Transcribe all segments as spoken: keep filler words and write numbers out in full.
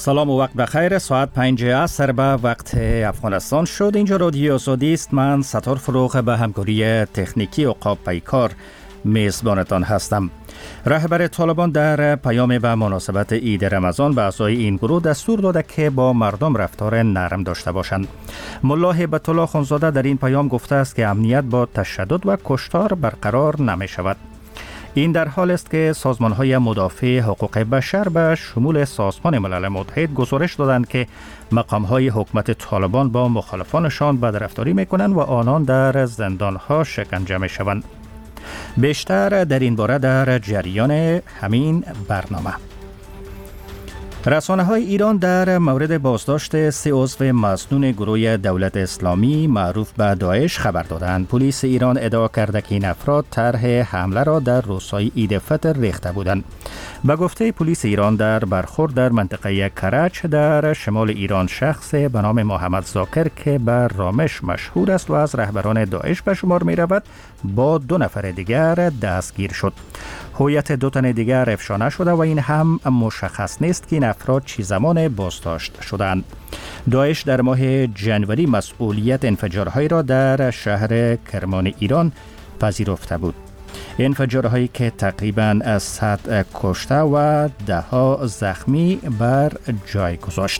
سلام و وقت بخیر. ساعت پنج عصر به وقت افغانستان شد. اینجا رادیو آزادی است. من ستار فروغ به همکاری تکنیکی عقاب پیکار میزبانتان هستم. رهبر طالبان در پیام و مناسبت عید رمضان به اعضای این گروه دستور داده که با مردم رفتار نرم داشته باشند. ملا هیبت الله خانزاده در این پیام گفته است که امنیت با تشدد و کشتار برقرار نمی شود. این در حال است که سازمان‌های مدافع حقوق بشر به شمول سازمان ملل متحد گزارش دادند که مقام‌های حکومت طالبان با مخالفانشان بدرفتاری می‌کنند و آنان در زندان‌ها شکنجه می‌شوند. بیشتر در این باره در جریان همین برنامه. رسانه‌های ایران در مورد بازداشت سه عضو مسنون گروه دولت اسلامی معروف به داعش خبر دادند. پلیس ایران ادعا کرده که این افراد طرح حمله را در روزهای عید فطر ریخته بودند. به گفته پلیس ایران در برخورد در منطقه کرج در شمال ایران شخص به نام محمد زاکر که به رامش مشهور است و از رهبران داعش به شمار می رود با دو نفر دیگر دستگیر شد. هویت دو تن دیگر افشا نشده و این هم مشخص نیست که این افراد چی زمان بازداشت شدند. داعش در ماه جنوری مسئولیت انفجارهای را در شهر کرمان ایران پذیرفته بود. انفجارهایی که تقریباً از صد کشته و ده ها زخمی بر جای گذاشت.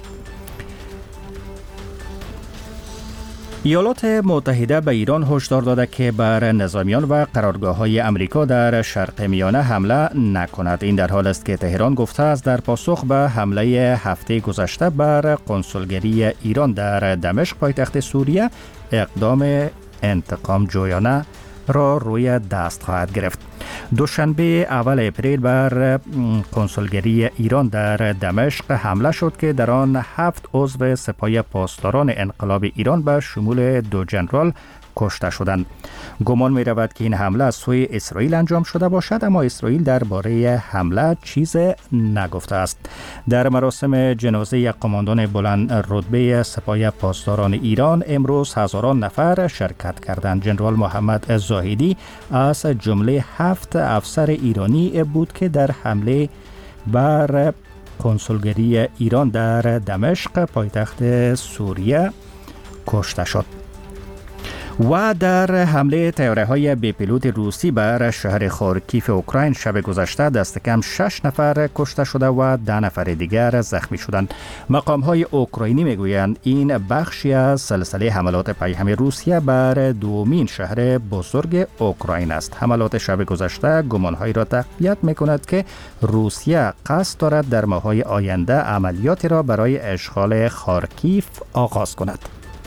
ایالات متحده به ایران هشدار داده که بر نظامیان و قرارگاه‌های آمریکا در شرق میانه حمله نکند. این در حال است که تهران گفته است در پاسخ به حمله هفته گذشته بر قنسولگری ایران در دمشق پایتخت سوریه اقدام انتقام جویانه را روی دست خواهد گرفت. دوشنبه اول اپریل بر قنسولگری ایران در دمشق حمله شد که در آن هفت عضو سپاه پاسداران انقلاب ایران به شمول دو ژنرال کشته شدند. گمان می رود که این حمله از سوی اسرائیل انجام شده باشد، اما اسرائیل درباره حمله چیز نگفته است. در مراسم جنازه یک قماندان بلند رتبه سپاه پاسداران ایران امروز هزاران نفر شرکت کردند. ژنرال محمد زاهدی از جمله هفت افسر ایرانی بود که در حمله بر قنسولگری ایران در دمشق پایتخت سوریه کشته شد. و در حمله طیاره‌های بی پیلوت روسی بر شهر خارکیف اوکراین شب گذشته دست کم شش نفر کشته شده و ده نفر دیگر زخمی شدند. مقام‌های اوکراینی میگویند این بخشی از سلسله حملات پیهم روسیه بر دومین شهر بزرگ اوکراین است. حملات شب گذشته گمان‌هایی را تقویت می‌کند که روسیه قصد دارد در ماه‌های آینده عملیاتی را برای اشغال خارکیف آغاز کند.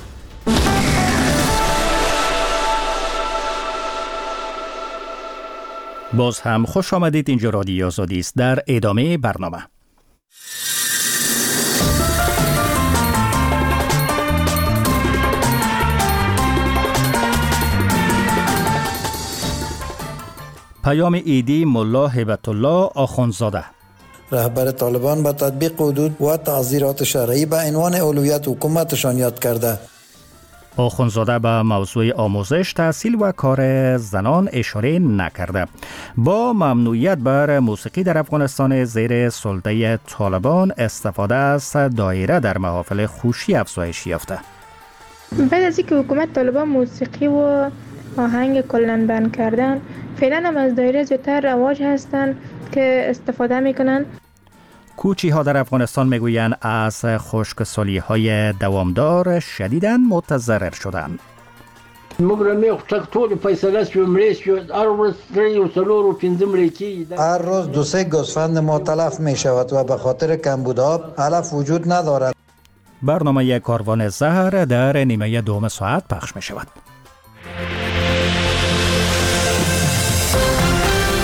باز هم خوش آمدید. اینجا رادیو آزادی است. در ادامه برنامه پیام عیدی ملا هیبت الله آخوندزاده رهبر طالبان به تطبیق حدود و تعزیرات شرعی به عنوان اولویت حکومتشان یاد کرده. آخوندزاده به موضوع آموزش، تحصیل و کار زنان اشاره نکرده. با ممنوعیت بر موسیقی در افغانستان زیر سلطه طالبان، استفاده از دایره در محافل خوشی افزایش یافته. بعد از اینکه حکومت طالبان موسیقی و آهنگ کلاً بند کردن، فعلا هم از دایره زیادتر رواج هستند که استفاده میکنن. کوچی ها در افغانستان میگویند از خشکسالی های دوامدار شدیداً متضرر شدند. هر روز دو سه گوسفند ما تلف می شود و به خاطر کمبود آب علف وجود ندارد. برنامه کاروان زهر در نیمه دوم ساعت پخش می شود.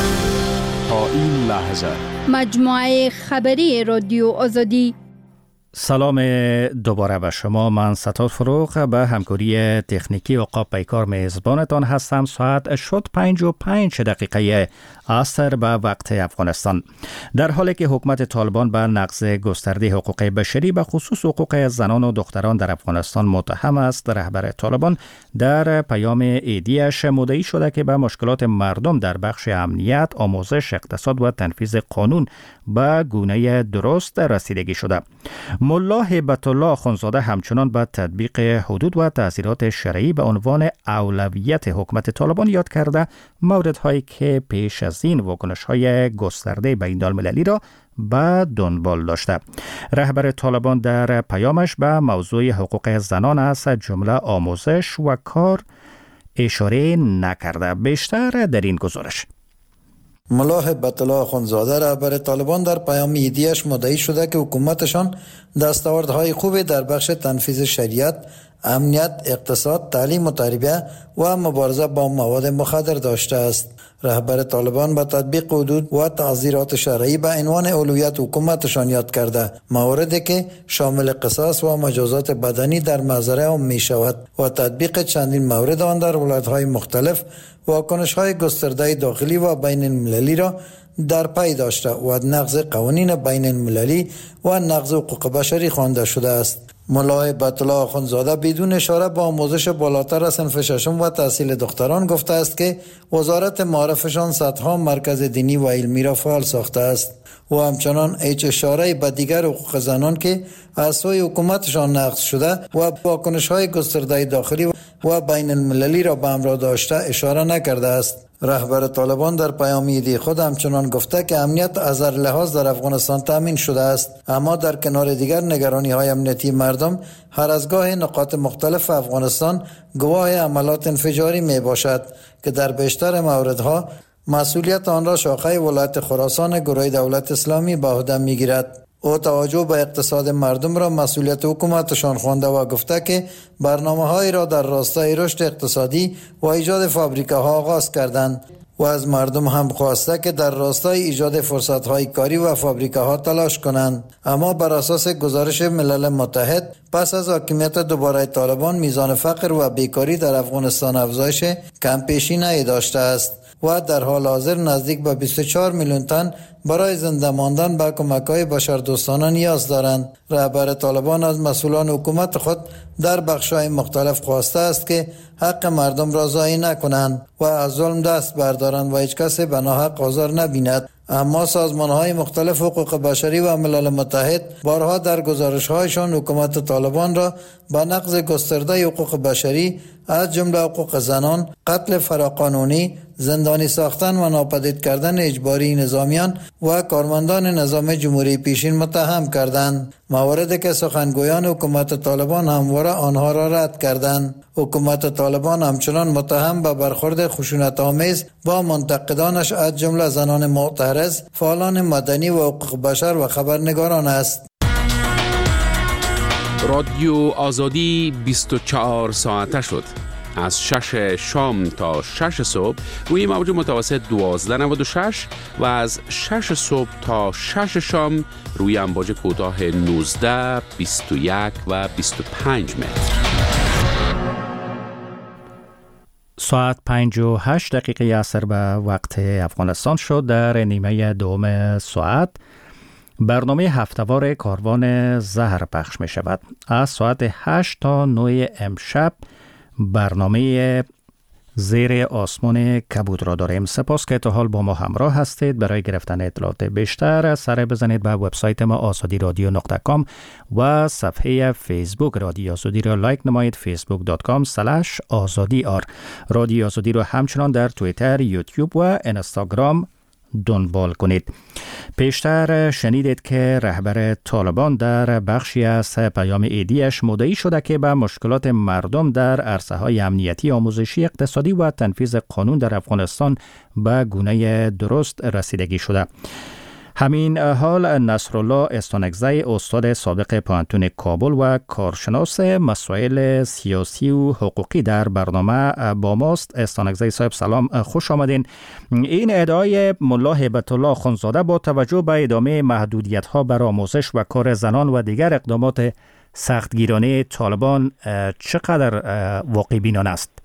تا این لحظه مجموعه خبری رادیو آزادی. سلام دوباره به شما. من ستار فروغ به همکاری تکنیکی عقاب پیکار میزبانتان هستم. ساعت شد پنج و پنج دقیقه عصر به وقت افغانستان. در حالی که حکومت طالبان به نقض گسترده حقوق بشری به خصوص حقوق زنان و دختران در افغانستان متهم است، رهبر طالبان در پیام ایدیش مدعی شده که به مشکلات مردم در بخش امنیت، آموزش، اقتصاد و تنفیذ قانون به گونه درست رسیدگی شده. ملا هیبت الله اخوندزاده همچنان به تطبیق حدود و تعزیرات شرعی به عنوان اولویت حکومت طالبان یاد کرده موردهایی که پیش از این واکنش‌های گسترده بین المللی را به دنبال داشته. رهبر طالبان در پیامش به موضوع حقوق زنان از جمله آموزش و کار اشاره نکرده. بیشتر در این گزارش. ملا هیبت الله اخوندزاده رهبر طالبان در پیام ایدیش مدعی شده که حکومتشان دستاوردهای خوبی در بخش تنفیذ شریعت، امنیت، اقتصاد، تعلیم و تربیت و مبارزه با مواد مخدر داشته است. رهبر طالبان به تطبیق حدود و تعزیرات شرعی به عنوان اولویت حکومتشان یاد کرده، موردی که شامل قصاص و مجازات بدنی در محضر عام می شود و تطبیق چندین مورد آن در ولایت‌های مختلف واکنش‌های گسترده داخلی و بین المللی را در پی داشته و نقض قوانین بین المللی و نقض حقوق بشری خوانده شده است. ملا هیبت الله اخوندزاده بدون اشاره با آموزش بالاتر از صنف ششم و تحصیل دختران گفته است که وزارت معارفشان صدها مرکز دینی و علمی را فعال ساخته است و همچنان هیچ اشاره به دیگر حقوق زنان که از سوی حکومتشان نقض شده و واکنش‌های گسترده داخلی و بین المللی را به همراه داشته اشاره نکرده است. رهبر طالبان در پیام ایدی خود همچنان گفته که امنیت از هر لحاظ در افغانستان تامین شده است، اما در کنار دیگر نگرانی‌های امنیتی مردم هر از گاه نقاط مختلف افغانستان گواه عملات انفجاری می باشد که در بیشتر موردها مسئولیت آن را شاخه ولایت خراسان گروه دولت اسلامی به عهده می‌گیرد. او توجه به اقتصاد مردم را مسئولیت حکومتشان خوانده و گفته که برنامه‌هایی را در راستای رشد اقتصادی و ایجاد فابریکه‌ها آغاز کردند و از مردم هم خواسته که در راستای ایجاد فرصت‌های کاری و فابریکه‌ها تلاش کنند. اما بر اساس گزارش ملل متحد پس از حاکمیت دوباره طالبان میزان فقر و بیکاری در افغانستان افزایش کم‌پیشی داشته است و در حال حاضر نزدیک به بیست و چهار میلیون تن برای زنده ماندن به کمک‌های بشردوستانه نیاز دارند. رهبر طالبان از مسئولان حکومت خود در بخش‌های مختلف خواسته است که حق مردم را ضایع نکنند و از ظلم دست بردارند و هیچ کسی به ناحق آزار نبیند. اما سازمان‌های مختلف حقوق بشری و ملل متحد بارها در گزارش‌هایشان حکومت طالبان را به نقض گسترده حقوق بشری از جمله حقوق زنان، قتل فراقانونی، زندانی ساختن و ناپدید کردن اجباری نظامیان و کارمندان نظام جمهوری پیشین متهم کردند، مواردی که سخنگویان حکومت طالبان همواره آنها را رد کردند. حکومت طالبان همچنان متهم به برخورد خشونت‌آمیز با منتقدانش از جمله زنان معترض، فعالان مدنی و حقوق بشر و خبرنگاران است. رادیو آزادی بیست و چهار ساعته شد. از شش شام تا شش صبح روی موج متوسط دوازده نود و شش و از شش صبح تا شش شام روی امواج کوتاه نوزده، بیست و یک و بیست و پنج متر. ساعت پنج و هشت دقیقه عصر به وقت افغانستان شد. در نیمه دوم ساعت برنامه هفته‌وار کاروان زهر پخش می شود. از ساعت هشت تا نه امشب برنامه زیر آسمان کبود را داریم. سپاس که تا حال با ما همراه هستید. برای گرفتن اطلاعات بیشتر سر بزنید به وبسایت ما آزادی رادیو نقطه کام و صفحه فیسبوک رادیو آزادی را لایک نمایید. فیسبوک دات کام اسلش آزادی آر. رادیو آزادی را همچنان در توییتر، یوتیوب و اینستاگرام دنبال کنید. پیشتر شنیدید که رهبر طالبان در بخشی از پیام ایدیش مدعی شده که به مشکلات مردم در عرصه‌های امنیتی، آموزشی، اقتصادی و تنفیذ قانون در افغانستان به گونه درست رسیدگی شده. همین حال نصرالله استانکزی استاد سابق پانتون کابل و کارشناس مسائل سیاسی و حقوقی در برنامه با ماست. استانکزی صاحب سلام، خوش آمدین. این ادعای ملا هیبت الله اخوندزاده با توجه به ادامه محدودیت ها بر آموزش و کار زنان و دیگر اقدامات سختگیرانه طالبان چقدر واقع بینانه است؟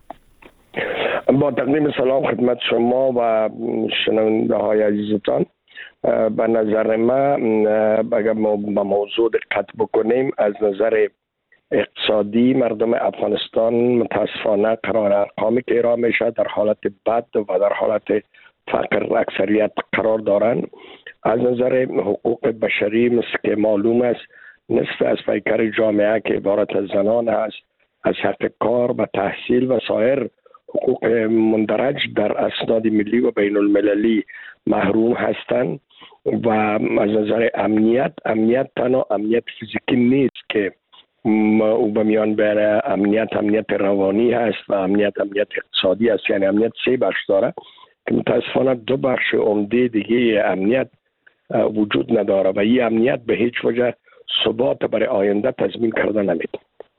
با تقدیم سلام خدمت شما و شنونده های عزیزتان، به نظر ما اگر ما به موضوع دقت بکنیم، از نظر اقتصادی مردم افغانستان متاسفانه قرار ارقامی که ارائه میشه در حالت بد و در حالت فقر اکثریت قرار دارند. از نظر حقوق بشری مثل که معلوم است، نصف از پیکر جامعه که عبارت از زنان است از حق کار و تحصیل و سایر حقوق مندرج در اسناد ملی و بین المللی محروم هستند. و از نظر امنیت، امنیت تنها امنیت فیزیکی نیست که او به میان بره، امنیت امنیت روانی هست و امنیت امنیت اقتصادی است. یعنی امنیت سه بخش داره که متاسفانه دو بخش عمده دیگه امنیت وجود نداره و این امنیت به هیچ وجه ثبات برای آینده تضمین کرده نمیده.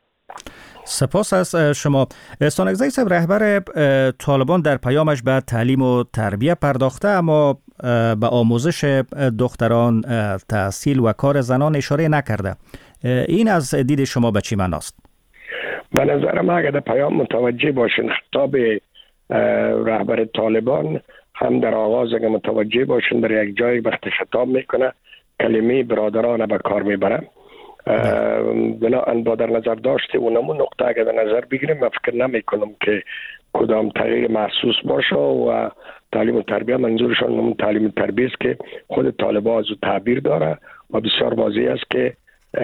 سپاس از شما. استانکزی صاحب، رهبر طالبان در پیامش به تعلیم و تربیت پرداخته، اما به آموزش دختران، تحصیل و کار زنان اشاره نکرده. این از دید شما به چی معناست؟ به نظر من اگر در پیام متوجه باشین، خطاب رهبر طالبان هم در آغاز اگر متوجه باشین، در یک جای وقت خطاب میکنه کلمه برادران به کار میبره. بنابراین با در نظر داشته اونمون نقطه اگر در نظر بگیریم، من فکر نمی کنم که کدام تغییر محسوس باشه و تعلیم و تربیت منظورشان همون تعلیم و تربیت است که خود طالبان از او تعبیر داره و بسیار واضح است که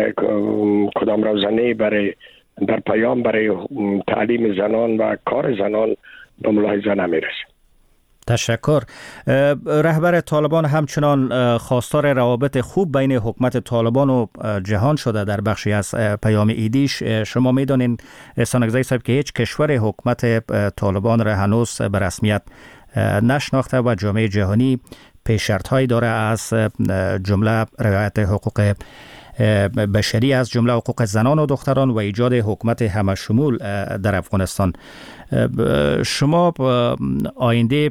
کدام روزانه برای در پیام برای تعلیم زنان و کار زنان به ملاحظه نمیرسه. تشکر. رهبر طالبان همچنان خواستار روابط خوب بین حکومت طالبان و جهان شده. در بخشی از پیام ایدیش شما میدونین استانکزی صاحب که هیچ کشور حکومت طالبان را هنوز به رسمیت نشناخته و جامعه جهانی پیش شرط هایی داره، از جمله رعایت حقوق بشری، از جمله حقوق زنان و دختران و ایجاد حکومت همشمول در افغانستان. شما آینده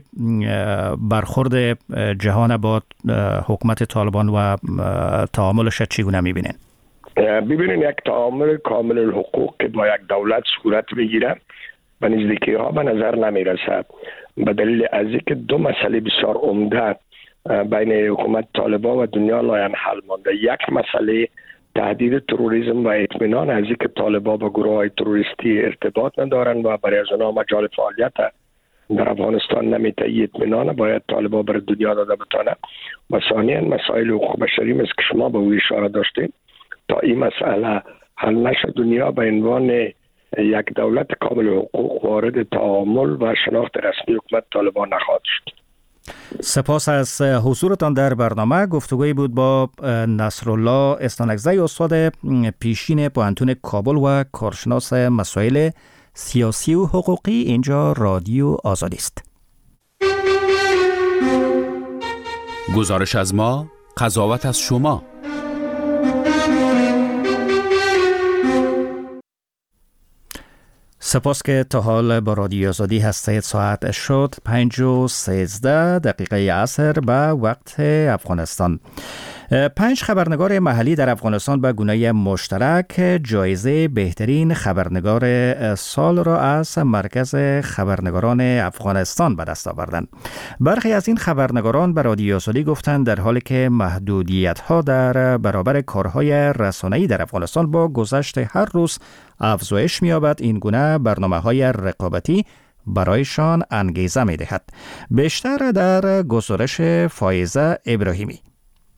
برخورد جهان با حکومت طالبان و تعاملش چگونه میبینین؟ ببینین، یک تعامل کامل الحقوق که با یک دولت صورت بگیره به نزدیکی ها به نظر نمیرسد، به دلیل از اینکه دو مسئله بسیار عمده بین حکومت طالبان و دنیا لاینحل مانده. یک مسئله تهدید تروریسم و اطمینان از اینکه طالبان با گروه های تروریستی ارتباط ندارند و برای از آنها مجال فعالیت در افغانستان نمیتهی اطمینان باید طالبان بر دنیا داده بتانه. و ثانیاً مسائل حقوق بشری مثل که شما به او اشاره داشتید، تا این مسئله حل نشه دنیا به عنوان یک دولت کامل حقوق وارد تعامل و شناخت رسمی حکومت طالبان نخواهد شد. سپاس از حضورتان در برنامه. گفتگویی بود با نصرالله استانکزی استاد پیشین پانتون کابل و کارشناس مسائل سیاسی و حقوقی. اینجا رادیو آزادی است. گزارش از ما، قضاوت از شما. سپاس که تا حال با رادیو آزادی هستید. ساعت شد پنج و سیزده دقیقه عصر به وقت افغانستان. پنج خبرنگار محلی در افغانستان به گونه مشترک جایزه بهترین خبرنگار سال را از مرکز خبرنگاران افغانستان به دست آوردند. برخی از این خبرنگاران به رادیو آزادی گفتند در حالی که محدودیت‌ها در برابر کارهای رسانه‌ای در افغانستان با گذشت هر روز افزایش می‌یابد، این گونه برنامه‌های رقابتی برایشان انگیزه می‌دهد. بیشتر در گزارش فایزه ابراهیمی.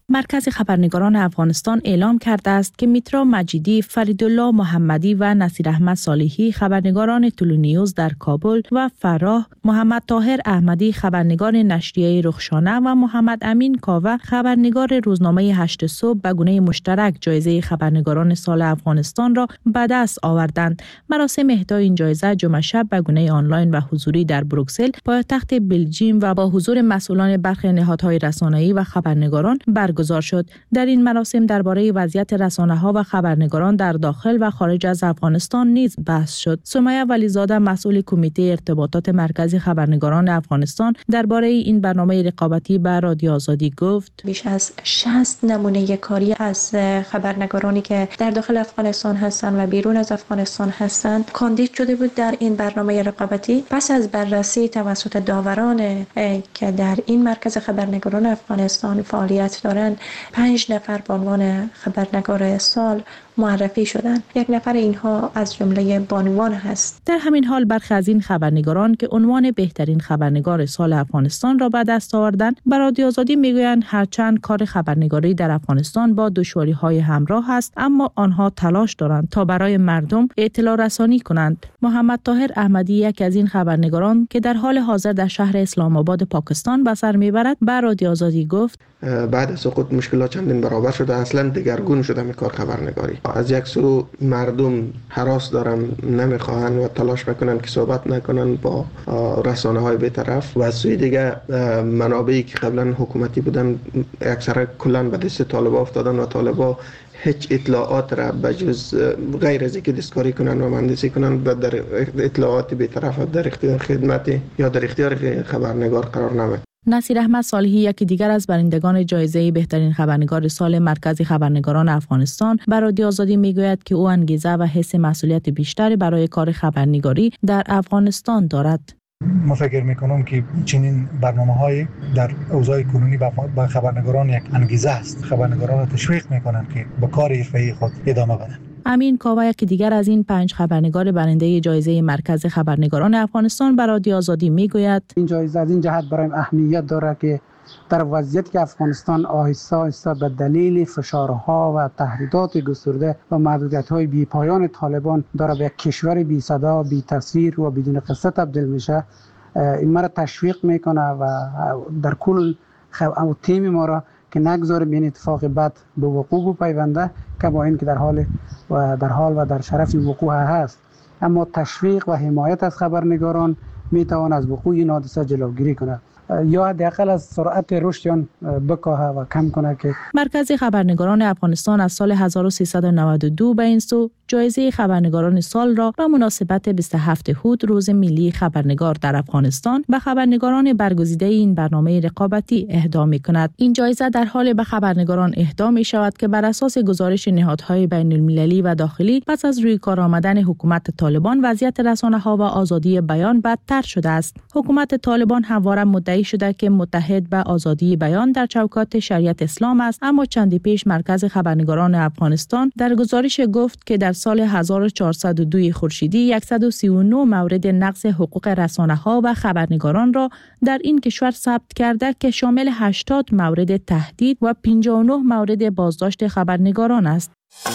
مرکز خبرنگاران افغانستان اعلام کرده است که میترا مجیدی، فریدالله محمدی و نصیر احمد صالحی خبرنگاران تلونیوز در کابل و فراه، محمد طاهر احمدی خبرنگار نشریه رخشانه و محمد امین کاوه خبرنگار روزنامه هشت صبح به گونه مشترک جایزه خبرنگاران سال افغانستان را به دست آوردند. مراسم اهدای این جایزه جمعه شب به گونه آنلاین و حضوری در بروکسل، پایتخت بلژیم و با حضور مسئولان برخی نهادهای رسانه‌ای و خبرنگاران برگزار شد. در این مراسم درباره وضعیت رسانه‌ها و خبرنگاران در داخل و خارج از افغانستان نیز بحث شد. سمیه ولیزاده، مسئول کمیته ارتباطات مرکزی خبرنگاران افغانستان، درباره این برنامه رقابتی به رادیو آزادی گفت: بیش از شصت نمونه کاری از خبرنگارانی که در داخل افغانستان هستند و بیرون از افغانستان هستند کاندید شده بود در این برنامه رقابتی. پس از بررسی توسط داوران که در این مرکز خبرنگاران افغانستان فعالیت دارند، پنج نفر به عنوان خبرنگار سال معرفی شدند. یک نفر اینها از جمله بانوان هست. در همین حال برخی از این خبرنگاران که عنوان بهترین خبرنگار سال افغانستان را به دست آوردند، به رادیو آزادی میگویند هرچند کار خبرنگاری در افغانستان با دشواری‌های همراه است، اما آنها تلاش دارند تا برای مردم اطلاع رسانی کنند. محمد طاهر احمدی، یک از این خبرنگاران که در حال حاضر در شهر اسلام آباد پاکستان به سر میبرد، به رادیو آزادی گفت: بعد از سقوط مشکلات چندین برابر شده، اصلا دگرگون شده می کار خبرنگاری. از یک سو مردم هراس دارن، نمیخواهن و تلاش میکنن که صحبت نکنن با رسانه های بی‌طرف، و از سوی دیگه منابعی که قبلا حکومتی بودن اکثرا کلا به دست طالبا افتادن و طالبا هیچ اطلاعات را بجز غیر از اینکه دستکاری کنن و مهندسی کنن و در اطلاعات بی‌طرف در اختیار خدمت یا در اختیار خبرنگار قرار نمیدن. نصیر احمد صالحی، یکی دیگر از برندگان جایزه بهترین خبرنگار سال مرکز خبرنگاران افغانستان، به رادیو آزادی میگوید که او انگیزه و حس مسئولیت بیشتری برای کار خبرنگاری در افغانستان دارد. ما فکر میکنم که چنین برنامه‌های در اوضاع کنونی با خبرنگاران یک انگیزه است. خبرنگاران را تشویق میکنند که به کار حرفه‌ای خود ادامه بدن. امین کاوه، یکی دیگر از این پنج خبرنگار برنده جایزه مرکز خبرنگاران افغانستان، به رادیو آزادی میگوید: این جایزه از این جهت برایم اهمیت داره که در وضعیتی که افغانستان آهسته آهسته به دلیل فشارها و تهدیدات گسترده و محدودیت‌های بی‌پایان طالبان داره به یک کشور بی صدا، بی تصویر و بدون قصه تبدیل میشه، این مرا تشویق میکنه و در کل خب تیم ما را که نگذاریم این اتفاق بد به وقوع بپیونده، که با این که در حال و در حال و در شرف وقوع هست، اما تشویق و حمایت از خبرنگاران میتوان از وقوع این حادثه جلوگیری کنه یا حداقل از سرعت رشد آن بکاهه و کم کنه. که مرکز خبرنگاران افغانستان از سال هزار و سیصد و نود و دو به این سو جایزه خبرنگاران سال را به مناسبت بیست و هفتم هود، روز ملی خبرنگار در افغانستان، به خبرنگاران برگزیده این برنامه رقابتی اهدا می‌کند. این جایزه در حال به خبرنگاران اهدا می‌شود که بر اساس گزارش نهادهای بین‌المللی و داخلی، پس از روی کار آمدن حکومت طالبان، وضعیت رسانه‌ها و آزادی بیان بدتر شده است. حکومت طالبان همواره مدعی شده که متحد به آزادی بیان در چوکات شریعت اسلام است، اما چندی پیش مرکز خبرنگاران افغانستان در گزارش گفت که در سال هزار و چهارصد و دو خورشیدی صد و سی و نه مورد نقض حقوق رسانه‌ها و خبرنگاران را در این کشور ثبت کرده که شامل هشتاد مورد تهدید و پنجاه و نه مورد بازداشت خبرنگاران است.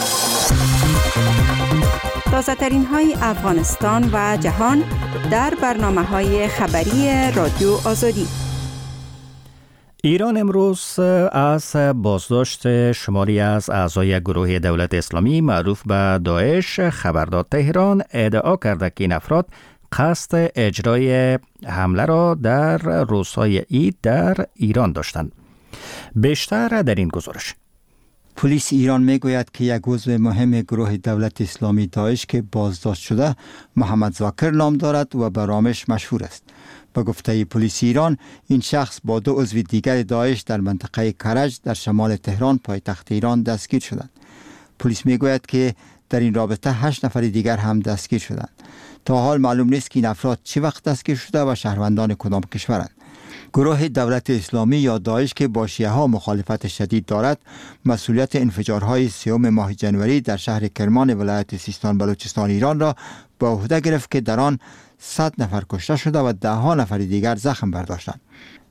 تازه‌ترین های افغانستان و جهان در برنامه‌های خبری رادیو آزادی. ایران امروز از بازداشت شماری از اعضای گروه دولت اسلامی معروف به داعش خبر داد. تهران ادعا کرده که این افراد قصد اجرای حمله را در روزهای عید در ایران داشتند. بیشتر در این گزارش. پلیس ایران میگوید که یک عضو مهم گروه دولت اسلامی داعش که بازداشت شده محمد زاکر نام دارد و به رامش مشهور است. به گفته پلیس ایران، این شخص با دو عضو دیگر داعش در منطقه کرج در شمال تهران پایتخت ایران دستگیر شدند. پلیس میگوید که در این رابطه هشت نفر دیگر هم دستگیر شدند. تا حال معلوم نیست که این افراد چه وقت دستگیر شده و شهروندان کدام کشورند. گروه دولت اسلامی یا داعش که با شیعه ها مخالفت شدید دارد، مسئولیت انفجارهای سیوم ماه جنوری در شهر کرمان ولایت سیستان بلوچستان ایران را به عهده گرفت که در آن صد نفر کشته شده و ده ها نفر دیگر زخم برداشتند.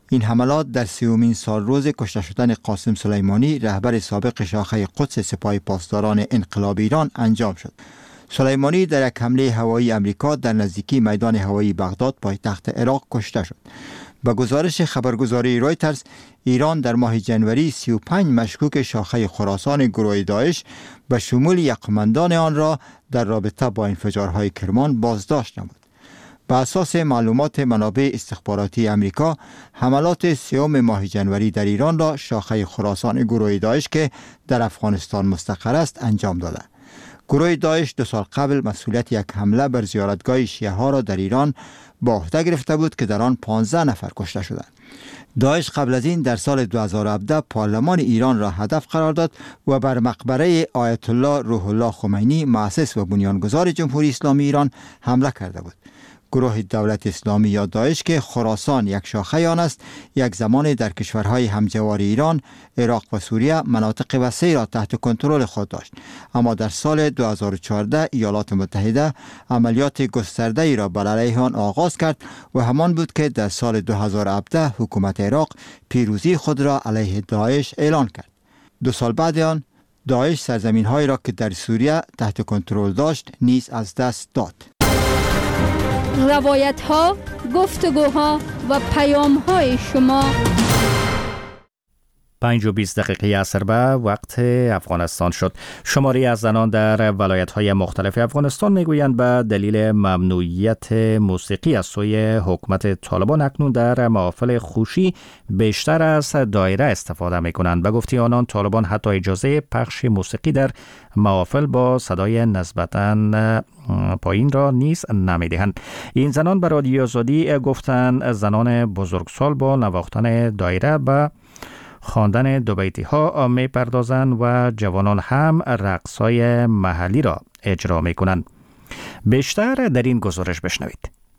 این حملات در سیومین سال روز کشته شدن قاسم سلیمانی رهبر سابق شاخه قدس سپاه پاسداران انقلاب ایران انجام شد. سلیمانی در یک حمله هوایی امریکا در نزدیکی میدان هوایی بغداد پایتخت عراق کشته شد. با گزارش خبرگزاری رویترز، ایران در ماه جنوری سی و پنج مشکوک شاخه خراسان گروه داعش به شمول یک قماندان آن را در رابطه با انفجارهای کرمان بازداشت نمود. بر اساس معلومات منابع استخباراتی امریکا، حملات سیوم ماه جنوری در ایران را شاخه خراسان گروه داعش که در افغانستان مستقر است انجام داده. گروه داعش دو سال قبل مسئولیت یک حمله بر زیارتگاه شیعه ها را در ایران به عهده گرفته بود که در آن پانزده نفر کشته شدند. داعش قبل از این در سال دو هزار و هفده پارلمان ایران را هدف قرار داد و بر مقبره آیت الله روح الله خمینی مؤسس و بنیانگذار جمهوری اسلامی ایران حمله کرده بود. گروه دولت اسلامی یا داعش که خراسان یک شاخه آن است، یک زمان در کشورهای همجوار ایران، عراق و سوریه مناطق وسیعی را تحت کنترل خود داشت، اما در سال دو هزار و چهارده ایالات متحده عملیات گسترده ای را بر علیه آن آغاز کرد و همان بود که در سال دو هزار و هفده حکومت عراق پیروزی خود را علیه داعش اعلان کرد. دو سال بعد آن داعش سرزمین‌هایی را که در سوریه تحت کنترل داشت نیز از دست داد. روایت ها، گفتگوها و پیام های شما. پنج و بیست دقیقه عصر به وقت افغانستان شد. شماری از زنان در ولایت‌های مختلف افغانستان میگویند به دلیل ممنوعیت موسیقی از سوی حکومت طالبان اکنون در محافل خوشی بیشتر از دایره استفاده میکنند. به گفته آنان طالبان حتی اجازه پخش موسیقی در محافل با صدای نسبتاً پایین را نیز نمیدهند. این زنان به رادیو آزادی گفتند زنان بزرگسال با نواختن دایره به خواندن دو بیتی ها می پردازند و جوانان هم رقص های محلی را اجرا می کنند. بیشتر در این گزارش بشنوید.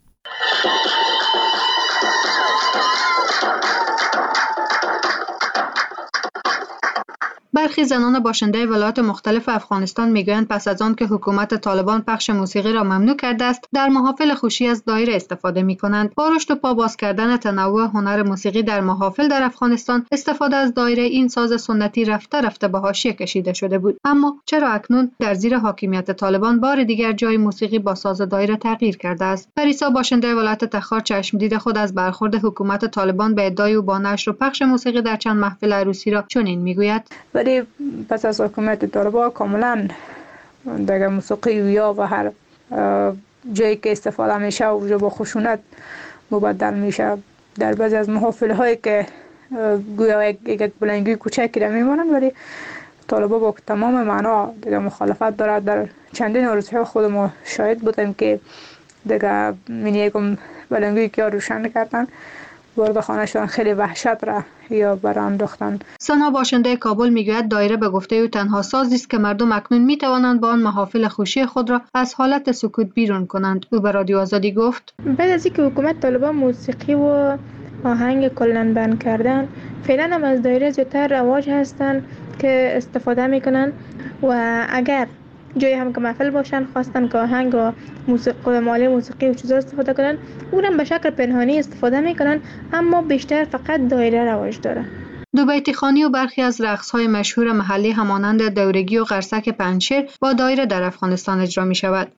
برخی زنان باشنده ولایات مختلف افغانستان میگویند پس از آن که حکومت طالبان پخش موسیقی را ممنوع کرده است، در محافل خوشی از دایره استفاده می‌کنند. با رشد و پاباز کردن تنوع هنر موسیقی در محافل در افغانستان، استفاده از دایره این ساز سنتی رفته رفته به حاشیه کشیده شده بود. اما چرا اکنون در زیر حاکمیت طالبان بار دیگر جای موسیقی با ساز دایره تغییر کرده است؟ پریسا باشنده ولایت تخار چشمدید خود از برخورد حکومت طالبان به ادعای او با نشر و پخش موسیقی در چند محفل عروسی را چنین میگوید: پس از حکومت طالبان کاملا دیگه موسیقی یا و هر جایی که استفاده میشه و با خشونت مبدل میشه. در بعضی از محافل هایی که گویا یک یک بلنگی کوچکی را میمونن، ولی طالبان با تمام معنا دیگه مخالفت دارد. در چندین عروسی خود ما شاهد بودیم که دیگه من یکم بلنگی که روشن کردن، وارد خانه شدن، خیلی وحشت را یا بر انداختن. سنا باشنده کابل میگوید دایره به گفته او تنها سازی است که مردم اکنون میتوانند با آن محافل خوشی خود را از حالت سکوت بیرون کنند. او به رادیو آزادی گفت: بعد از اینکه حکومت طالبان موسیقی و آهنگ کلاً بند کردن، فعلا هم از دایره زیادتر رواج هستند که استفاده میکنن و اگر جایی هم که محفل باشن خواستن که آهنگ و موسیقی مالی موسیقی و چیزا استفاده کنن، اونم به شکل پنهانی استفاده میکنن، اما بیشتر فقط دایره رواج داره. دو بیتی خوانی و برخی از رقص‌های مشهور محلی همانند دورگی و قرصک پنجشیر با دایره در افغانستان اجرا می شود.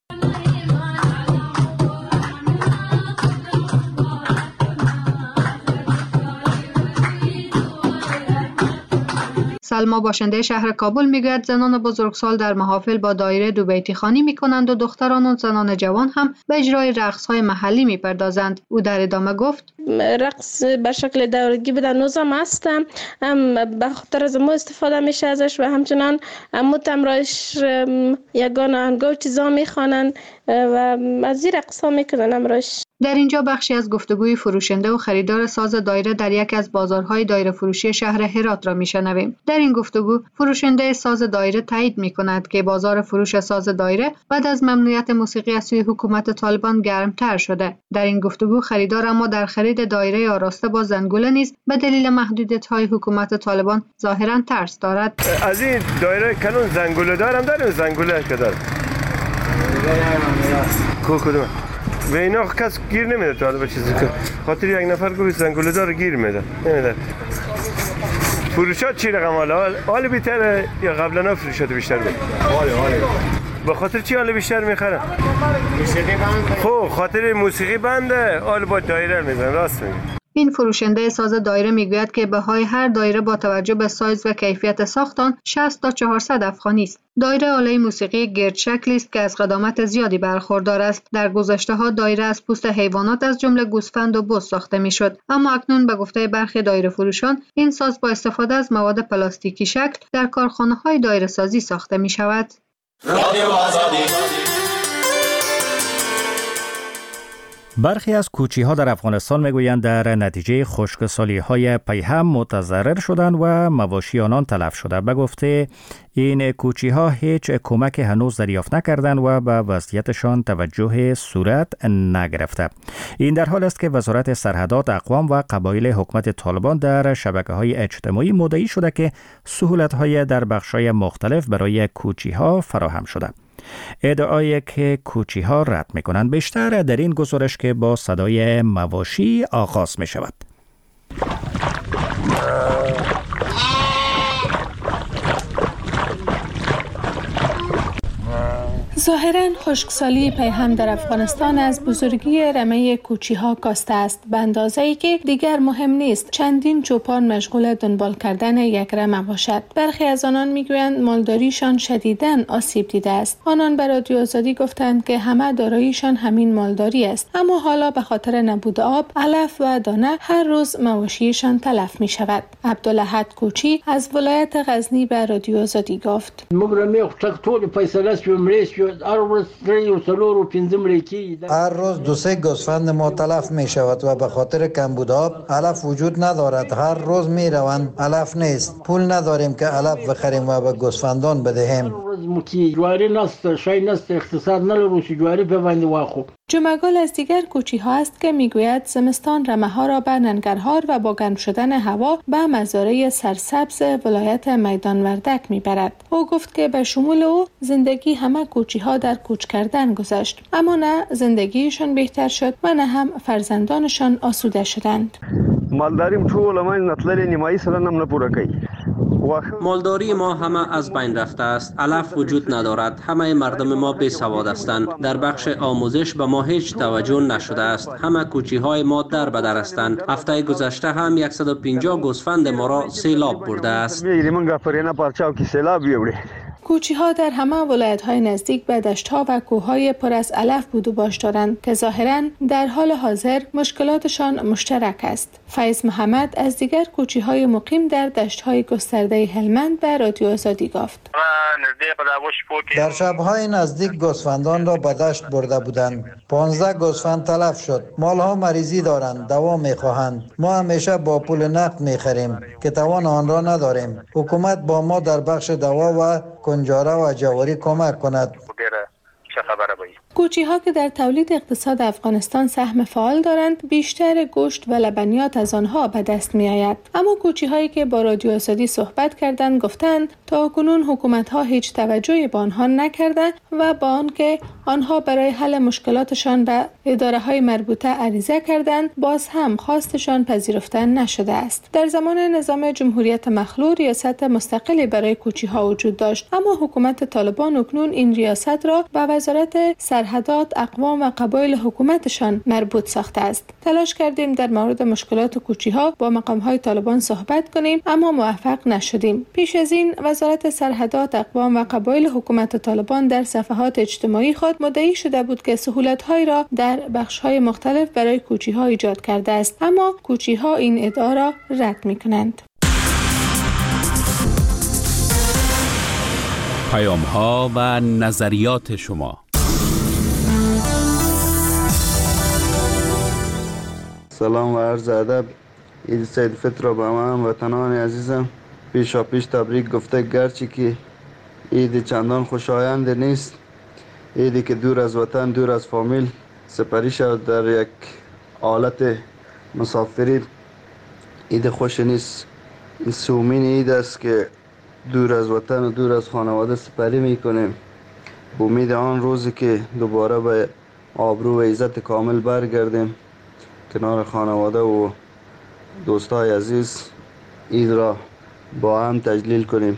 سلما باشنده شهر کابل میگوید زنان بزرگسال در محافل با دایره دو بیتی خوانی میکنند و دختران و زنان جوان هم به اجرای رقص‌های محلی میپردازند. او در ادامه گفت: رقص به شکل دورگی به نوزم هستم، هم به خاطر از ما استفاده میشه ازش و همچنان متم رایش یگان آهنگا و چیزا میخوانن و از این رقص ها میکنن امراش. در اینجا بخشی از گفتگوی فروشنده و خریدار ساز دایره در یک از بازارهای دایره فروشی شهر هرات را میشنویم. در این گفتگو فروشنده ساز دایره تایید میکند که بازار فروش ساز دایره بعد از ممنوعیت موسیقی از سوی حکومت طالبان گرمتر شده. در این گفتگو خریدار اما در خرید دایره آراسته با زنگوله نیز به دلیل محدودیت‌های حکومت طالبان ظاهراً ترس دارد. از این دایره کنون زنگوله دارم، دارم زنگوله که دارم. کو کدوم؟ به اینا کس گیر نمیده تا به چیزی که خاطر یک نفر که زنگوله دار گیر میده نمیده. فروشات چی رقم حالا؟ حال بیشتر یا قبلا فروشات بیشتر بود؟ حال حال به خاطر چی حال بیشتر میخرن؟ موسیقی بنده. خب خاطر موسیقی بنده حال با دایره میزنن. راست میگی. این فروشنده ساز دایره میگوید که بهای هر دایره با توجه به سایز و کیفیت ساخت آن شصت تا چهارصد افغانی است. دایره آله موسیقی گرد شکلی است که از قدامت زیادی برخوردار است. در گذشته‌ها دایره از پوست حیوانات از جمله گوسفند و بز ساخته میشد، اما اکنون به گفته برخی دایره فروشان این ساز با استفاده از مواد پلاستیکی شکل در کارخانه‌های دایره سازی ساخته می شود. برخی از کوچی‌ها در افغانستان میگویند در نتیجه خشکسالی‌های پیهم متضرر شدند و مواشی آنان تلف شده. به گفته این کوچی‌ها هیچ کمک هنوز دریافت نکردند و به وضعیتشان توجه صورت نگرفته. این در حال است که وزارت سرحدات اقوام و قبایل حکومت طالبان در شبکه‌های اجتماعی مدعی شده که سهولت‌های در بخش‌های مختلف برای کوچی‌ها فراهم شده. ادعایی که کوچی‌ها رد می‌کنند. بیشتر در این گزارش که با صدای مواشی آغاز می‌شود. ظاهراً خشکسالی پیهم در افغانستان از بزرگی رمه کوچی‌ها کاسته است، به اندازه‌ای که دیگر مهم نیست چندین چوپان مشغول دنبال کردن یک رمه باشد. برخی از آنان میگویند مالداریشان شدیداً آسیب دیده است. آنان به رادیو آزادی گفتند که همه داراییشان همین مالداری است، اما حالا به خاطر نبود آب، علف و دانه هر روز مواشیشان تلف می‌شود. عبدالاحد کوچی از ولایت غزنی به رادیو آزادی گفت: هر روز دو سه گوسفند ما تلف می شود و به خاطر کمبود آب علف وجود ندارد. هر روز می روند علف نیست. پول نداریم که علف بخریم و به گوسفندان بدهیم. جمعگل از دیگر کوچی ها است که میگوید زمستان رمه ها را به ننگرهار و با گرم شدن هوا به مزارع سرسبز ولایت میدان وردک میبرد. او گفت که به شمول او زندگی همه کوچی ها در کوچ کردن گذشت، اما نه زندگیشان بهتر شد و نه هم فرزندانشان آسوده شدند. مالداریم ټول ما نتللی نیمایی سره نم نه پوره کوي. مالداری ما همه از بین رفته است. علف وجود ندارد. همه مردم ما بی سواد هستند. در بخش آموزش به ما هیچ توجه نشده است. همه کوچی های ما در بدر هستند. هفته گذشته هم صد و پنجاه گوسفند ما را سیلاب برده است. کوچی ها در همه ولایت های نزدیک به دشت ها و کوه های پر از علف بود و باش دارند که ظاهراً در حال حاضر مشکلاتشان مشترک است. فیض محمد از دیگر کوچی های مقیم در دشت های گسترده هلمند به رادیو آزادی گفت: در شبهای نزدیک گوسفندان را به دشت برده بودند. پانزده گوسفند تلف شد. مال ها مریضی دارند، دوا می خواهند. ما همیشه با پول نقد می خریم که توان آن را نداریم. حکومت با ما در بخش دوا و کنجاره و جواری کمک کند. کوچی ها که در تولید اقتصاد افغانستان سهم فعال دارند، بیشتر گوشت و لبنیات از آنها به دست می آید. اما کوچی هایی که با رادیو آزادی صحبت کردند گفتند تا کنون حکومت ها هیچ توجهی به آنها نکرده و با آنکه آنها برای حل مشکلاتشان به اداره های مربوطه عریضه کردند، باز هم خواستشان پذیرفته نشده است. در زمان نظام جمهوریت مخلوع ریاست مستقلی برای کوچی ها وجود داشت، اما حکومت طالبان اکنون این ریاست را به وزارت سرحدات اقوام و قبایل حکومتشان مربوط ساخته است. تلاش کردیم در مورد مشکلات کوچی ها با مقام های طالبان صحبت کنیم، اما موفق نشدیم. پیش از این وزارت سرحدات اقوام و قبایل حکومت طالبان در صفحات اجتماعی خود مدعی شده بود که سهولت های را در بخش های مختلف برای کوچی ها ایجاد کرده است، اما کوچی ها این ادعا را رد می کنند. پیام ها و نظریات شما. سلام و عرض ادب. عید سید فطر را به همه هموطنان عزیزم پیشا پیش تبریک گفته، گرچه که عید چندان خوشایند نیست، عیدی که دور از وطن، دور از فامیل سپری شد در یک حالت مسافری، عید خوش نیست. این سومین عید است که دور از وطن و دور از خانواده سپری میکنیم، به امید آن روزی که دوباره به آبرو و عزت کامل برگردیم کنار خانواده و دوستای عزیز عید را با هم تجلیل کنیم.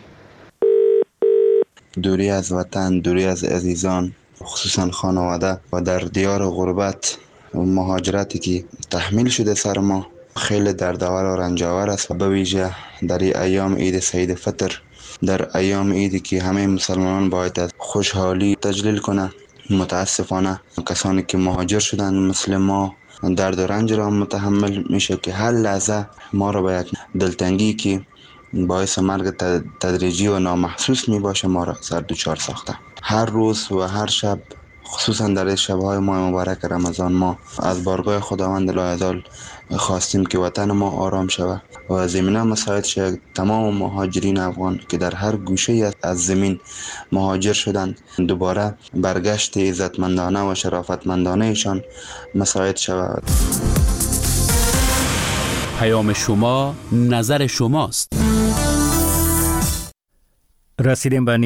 دوری از وطن، دوری از عزیزان، خصوصا خانواده و در دیار غربت و مهاجرتی که تحمیل شده سر ما خیلی دردآور و رنجاور است و به ویژه در ایام عید سعید فطر، در ایام عیدی که همه مسلمانان باید از خوشحالی تجلیل کنند. متاسفانه کسانی که مهاجر شدند مثل ما درد و رنج را متحمل میشه که هر لحظه ما را به یک دلتنگی که باعث مرگ تدریجی و نامحسوس می باشه ما را سر دوچار ساخته. هر روز و هر شب، خصوصا در شبهای ماه مبارک رمضان، ما از بارگاه خداوند لایزال خواستیم که وطن ما آرام شود و زمینه مساعد شد تمام مهاجرین افغان که در هر گوشه از زمین مهاجر شدند دوباره برگشت عزتمندانه و شرافتمندانه ایشان مساعد شود. پیام شما، نظر شماست. رسیدیم به